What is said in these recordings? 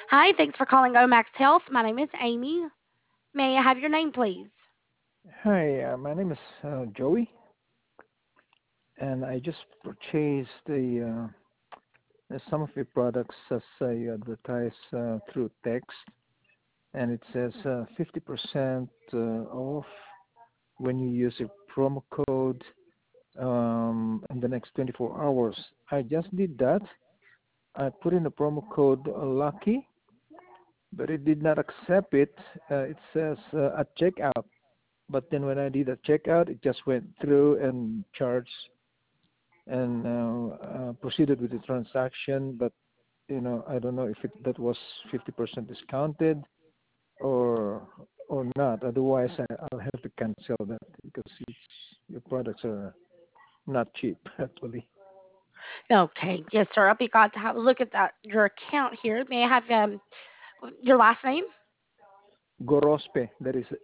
Hi, thanks for calling Omax Health. My name is Amy. May I have your name, please? Hi, my name is Joey, and I just purchased some of your products as you advertise through text, and it says 50% off when you use a promo code in the next 24 hours. I just did that. I put in the promo code Lucky, but it did not accept it. It says at checkout, but then when I did a checkout, it just went through and charged and proceeded with the transaction. But I don't know if that was 50% discounted or not. Otherwise, I'll have to cancel that because your products are not cheap actually. Okay, yes, sir. I'll be glad to have a look at your account here. May I have your last name? Gorospe, that is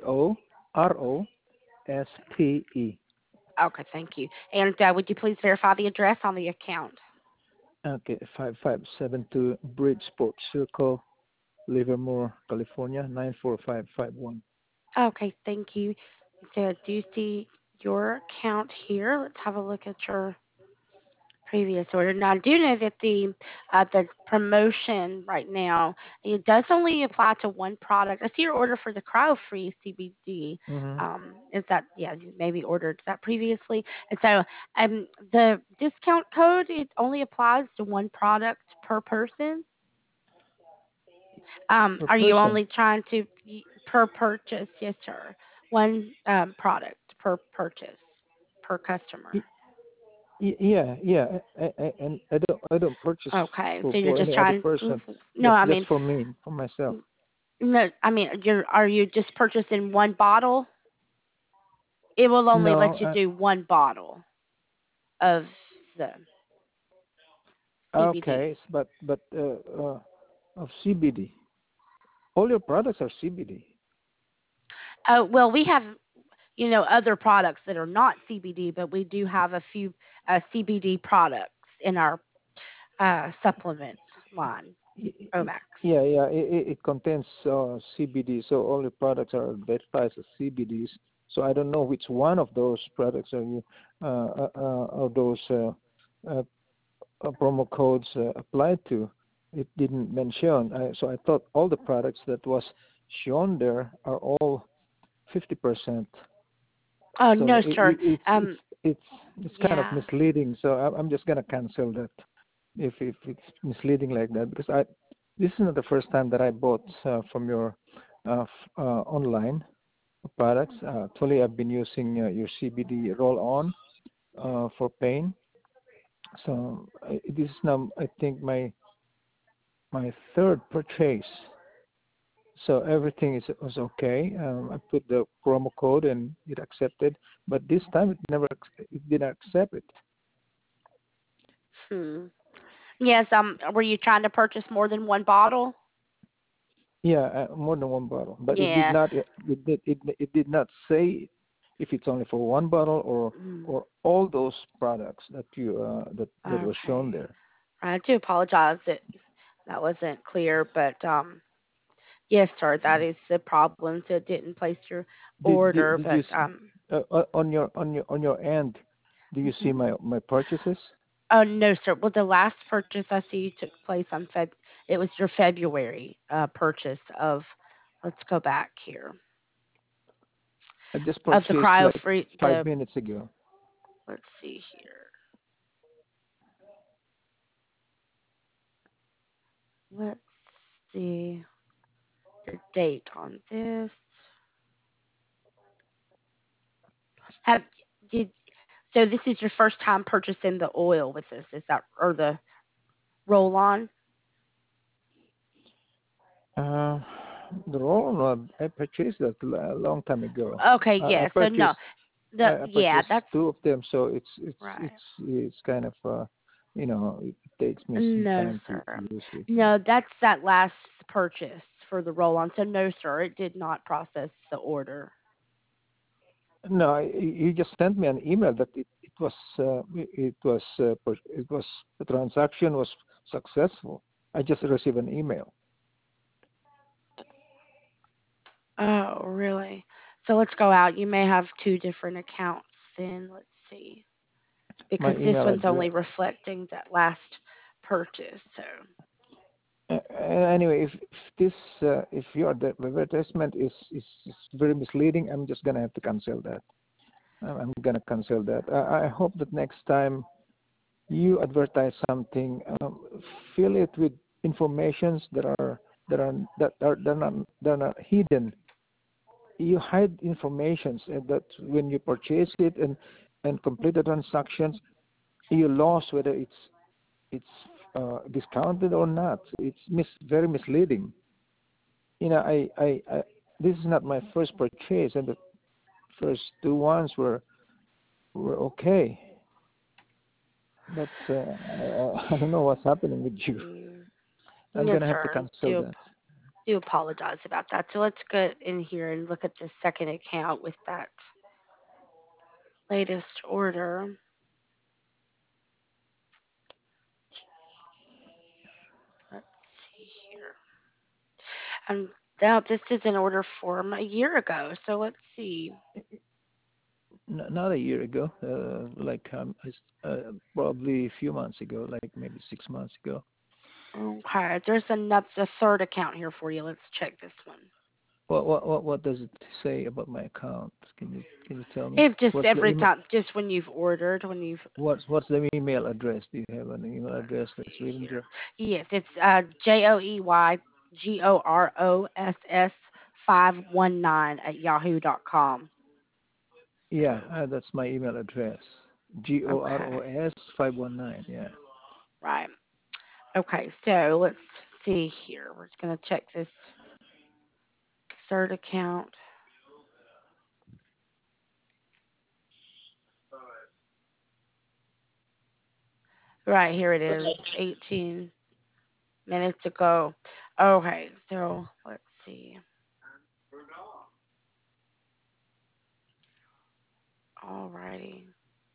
Gorospe. Okay, thank you. And would you please verify the address on the account? Okay, 5572 Bridgeport Circle, Livermore, California 94551. Okay, thank you. So I do see your account here. Let's have a look at your previous order. Now, I do know that the promotion right now, it does only apply to one product. I see your order for the cryo-free CBD. Mm-hmm. Is that, yeah, you maybe ordered that previously. And so the discount code, it only applies to one product per person. Per Are you person. only trying to per purchase? Yes, sir. One product per purchase per customer. Yeah, yeah, and I don't purchase Okay, for so you're just any other trying. person. No, Just I just mean, for me, for myself. no, I mean, are you just purchasing one bottle? It will only let No, you do one bottle of the CBD. okay, but of CBD. All your products are CBD. Well, we have other products that are not CBD, but we do have a few CBD products in our supplement line, Y- y- Omax. Yeah, yeah, it contains CBD, so all your products are advertised as CBDs. So I don't know which one of those products are you are those uh, promo codes applied to. It didn't mention. So I thought all the products that was shown there are all 50%. Oh no, So sir. it's it's kind of Yeah. misleading. So I'm just gonna cancel that if it's misleading like that because I this is not the first time that I bought from your online products. Actually, I've been using your CBD roll-on for pain. So this is now I think my third purchase. So everything was okay. I put the promo code and it accepted, but this time it didn't accept it. Hmm. Yes. Were you trying to purchase more than one bottle? Yeah, more than one bottle, but it did Yeah. not. It did not say if it's only for one bottle Mm, or all those products that you that was shown okay. there. I do apologize that that wasn't clear, but yes, sir, that is the problem. So it didn't place your order, Did but you on your end? Do you see mhm. my purchases? Oh no, sir. Well, the last purchase I see took place on It was your February purchase of. Let's go back here I just of the purchased cryo like free. 5 minutes ago. Let's see here. Let's see the date on this. Have did so? This is your first time purchasing the oil with this, is that, or the roll on? Uh, the roll I purchased that a long time ago. Okay, I yeah. So no, purchased I yeah, purchased that's two of them, so right. it's kind of it takes me some No, time to sir. use it. No, that's that last purchase for the roll on. So no, sir, it did not process the order. No, you just sent me an email that it was the transaction was successful. I just received an email. Oh, really? So let's go out. You may have two different accounts then. Let's see. My Because this email one's address. only reflecting that last purchase. So, Anyway, if this if your advertisement is very misleading, I'm just gonna have to cancel that. I'm gonna cancel that. I hope that next time you advertise something, fill it with informations that are not hidden. You hide informations that when you purchase it and complete the transactions, you lost whether it's discounted or not. It's very misleading. I this is not my first purchase, and the first two ones were okay, but I don't know what's happening with you. mm, I'm yes, gonna have to sir. cancel that. Do apologize about that. So let's get in here and look at the second account with that latest order. Let's see here. And now this is an order from a year ago. So let's see. Not a year ago, probably a few months ago, like maybe 6 months ago. Okay, there's another the third account here for you. Let's check this one. What does it say about my account? Can you tell me? If just What's the every email? time, just when you've ordered, when you've What's the email address? Do you have an email let's address that's see written here. there? Yes, it's JoeyGoross 519 at yahoo.com. Yeah, So that's my email address. okay, GOROS519. Yeah. right. Okay, so let's see here. We're just gonna check this third account. Right here it is. 18 minutes ago. Okay, so let's see. Alrighty.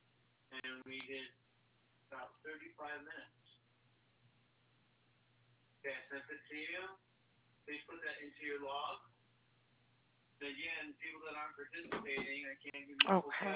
Okay.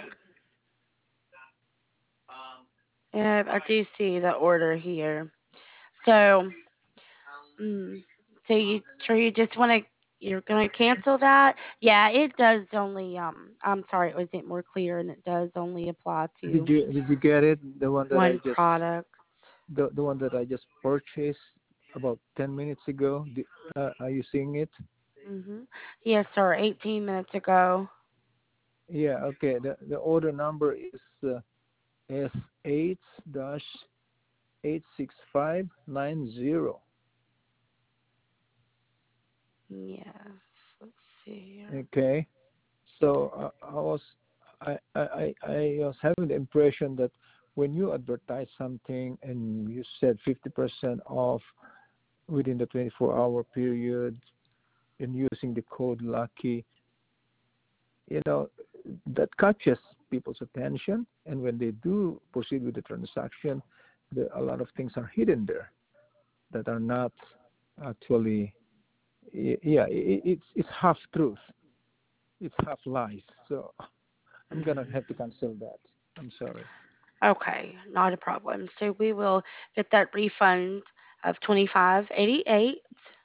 Yeah, I do see the order here. So, mm, so you just want to you're gonna cancel that? Yeah, it does only I'm sorry, it wasn't more clear, and it does only apply to Did you get it? one product. The one that I just purchased about 10 minutes ago. Are you seeing it? Yes, sir. 18 minutes ago. Yeah. Okay. The order number is S8 dash 86590. Yes. Let's see here. Okay. So I was having the impression that when you advertise something and you said 50% off within the 24-hour period and using the code Lucky, you know, that catches people's attention. And when they do proceed with the transaction, a lot of things are hidden there that are not actually, yeah, it's half truth, it's half lies. So I'm gonna Mhm. have to cancel that. I'm sorry. Okay, not a problem. So we will get that refund of 25.88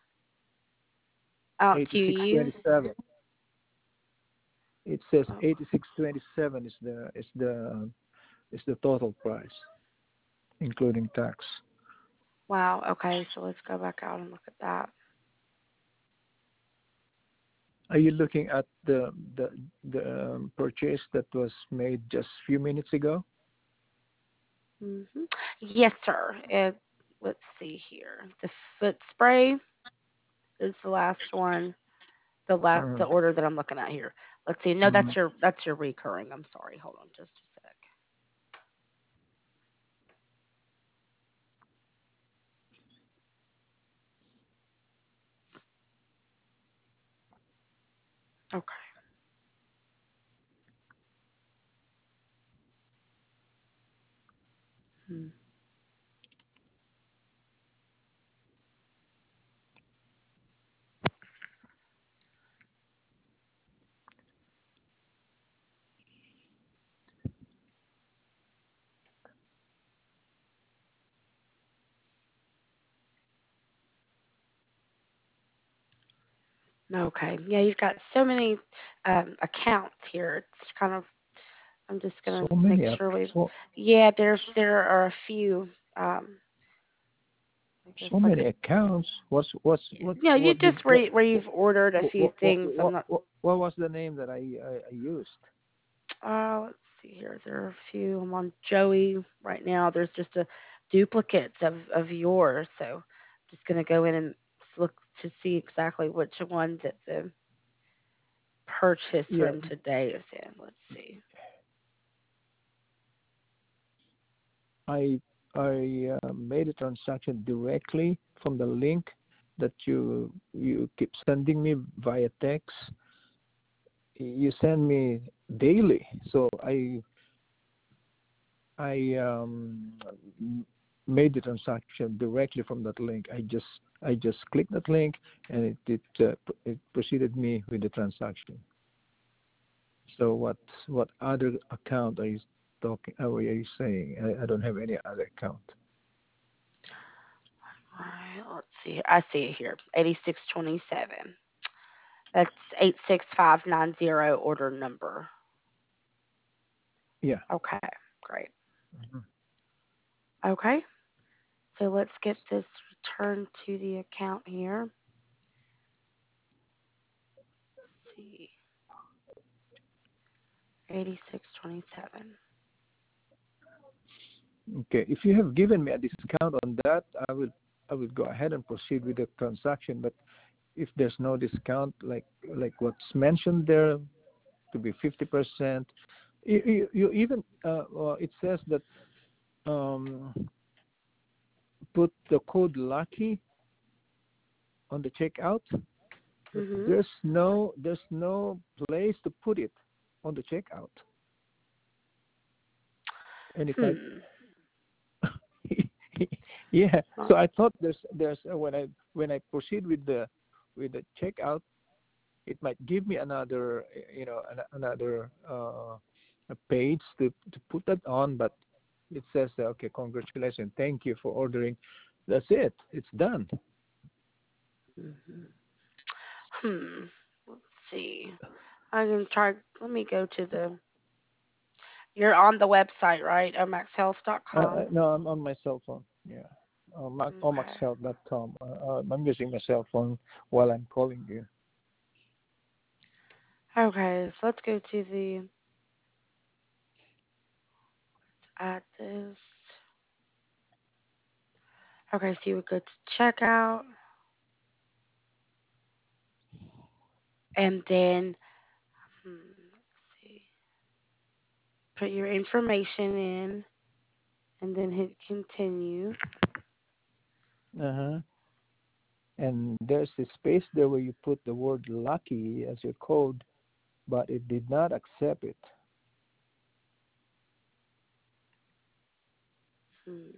out to you. 8627. It says Oh, 8627 is the total price, including tax. wow. Okay, so let's go back out and look at that. Are you looking at the purchase that was made just a few minutes ago? hmm Yes, sir. Let's see here. The foot spray is the last one. The Mm, order that I'm looking at here. Let's see. No, mm. that's your recurring. I'm sorry. Hold on just a sec. Okay. Hmm. Okay. Yeah, you've got so many accounts here. It's kind of. I'm just So gonna make many, sure we. so Yeah, there are a few. Um, I guess so like many a. accounts. No, you What did just where you've ordered a few things. I'm not. what was the name that I used? Let's see here. There are a few. I'm on Joey right now. There's just a duplicates of yours, so I'm just gonna go in and look to see exactly which one that the purchase Yeah, from today is in. Let's see. I made a transaction directly from the link that you keep sending me via text. You send me daily, so I made the transaction directly from that link. I just clicked that link, and it proceeded me with the transaction. So what other account are you talking? Are you saying? I don't have any other account. Alright, let's see here. I see it here. 8627. That's 86590 order number. Yeah. Okay, great. Mhm. Okay, so let's get this returned to the account here. Let's see. 8627. Okay. If you have given me a discount on that, I would go ahead and proceed with the transaction. But if there's no discount, like what's mentioned there, to be 50%, you even well, it says that um, put the code lucky on the checkout, but Mhm. there's no place to put it on the checkout. And if I Hmm. yeah, Not. so I thought there's when I proceed with the checkout, it might give me another another a page to put that on, but it says okay, congratulations, thank you for ordering. That's it, it's done. Mhm. Hmm. Let's see. I can try. Let me go to the. You're on the website, right? omaxhealth.com. No, I'm on my cell phone. Yeah, Okay. omaxhealth.com. I'm using my cell phone while I'm calling you. Okay, so let's go to the add this. Okay, so you would go to checkout and then let's see, put your information in and then hit continue. Uh-huh. And there's a space there where you put the word lucky as your code, but it did not accept it. Hmm.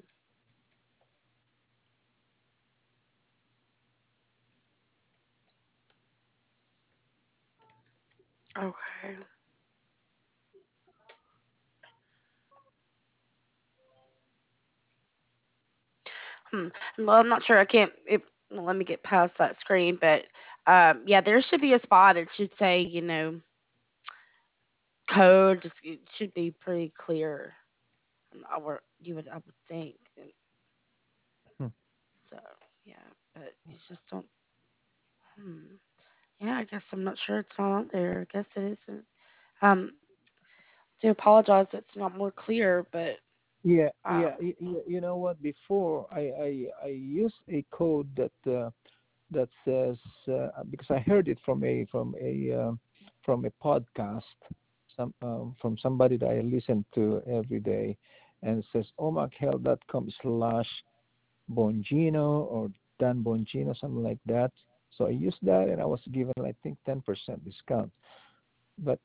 Okay. Hmm. Well, I'm not sure. I can't. Well, let me get past that screen, but yeah, there should be a spot. It should say, code. It should be pretty clear. I would think. And Hmm. so yeah, but you just don't. Hmm. Yeah, I guess I'm not sure it's not on there. I guess it isn't. Um, do apologize. It's not more clear, but Yeah, um, yeah. You know what? Before I used a code that says because I heard it from a podcast, from somebody that I listen to every day, and it says omakhel.com/Bongino or Dan Bongino, something like that. So I used that, and I was given, I think, 10% discount. But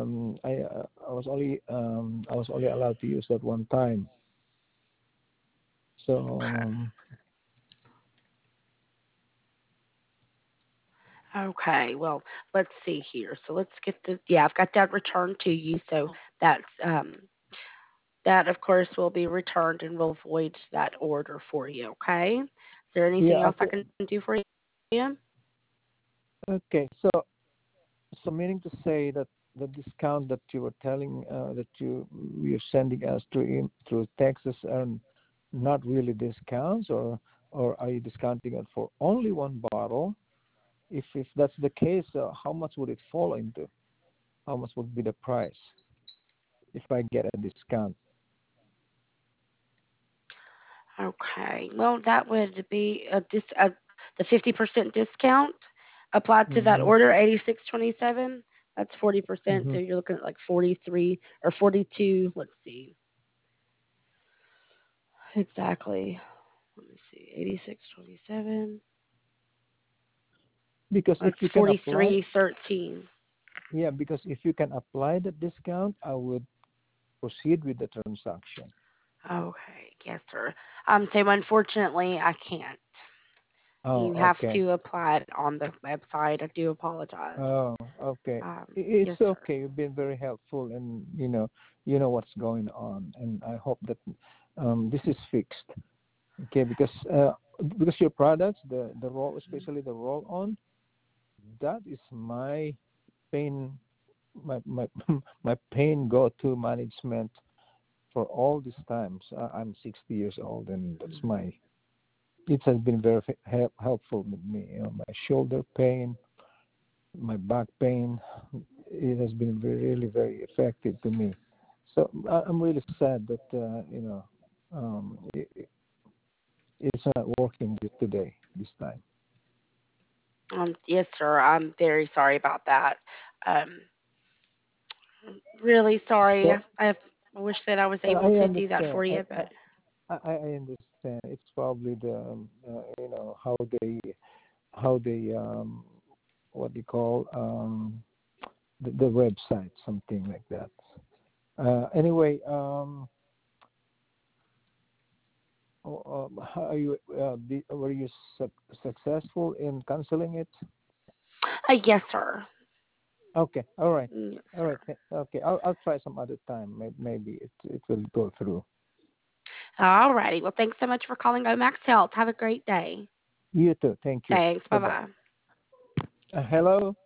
I was only allowed to use that one time. So okay. Okay. Well, let's see here. So let's get the. Yeah, I've got that returned to you. So that's that of course will be returned and we'll void that order for you. Okay. Is there anything yeah, else I okay. can do for you? Okay. So meaning to say that the discount that you were telling that you're sending us through Texas are not really discounts, or are you discounting it for only one bottle? If that's the case, how much would it fall into? How much would be the price if I get a discount? Okay. Well, that would be the 50% discount applied to that Mm-hmm. order, 86.27. That's 40%. Mm-hmm. So you're looking at like 43 or 42. Let's see exactly. Let me see. 86.27. Because if That's you can apply, 43.13. yeah, because if you can apply the discount, I would proceed with the transaction. Okay. Yes, sir. So unfortunately, I can't. You Oh, have okay. to apply it on the website. I do apologize. Oh, okay. Yes, It's sir. okay. You've been very helpful, and you know what's going on, and I hope that this is fixed. Okay, because your products, the roll, especially the roll on, that is my pain, my my pain go to management for all these times. I'm 60 years old, and that's my. It has been very helpful with me. My shoulder pain, my back pain, it has been really very effective to me. So I'm really sad that it's not working today this time. Yes, sir. I'm very sorry about that. Um, really sorry. So I wish that I was I able to do that understand. for you, but I understand. It's probably the how they what do you call the website, something like that. Anyway, how are you were you successful in canceling it? yes, sir. Okay, all right, Yes, all sir. right. Okay, I'll try some other time. Maybe it will go through. All righty. Well, thanks so much for calling Omax Health. Have a great day. You too. Thank you. Thanks. Bye Bye bye. bye. Hello.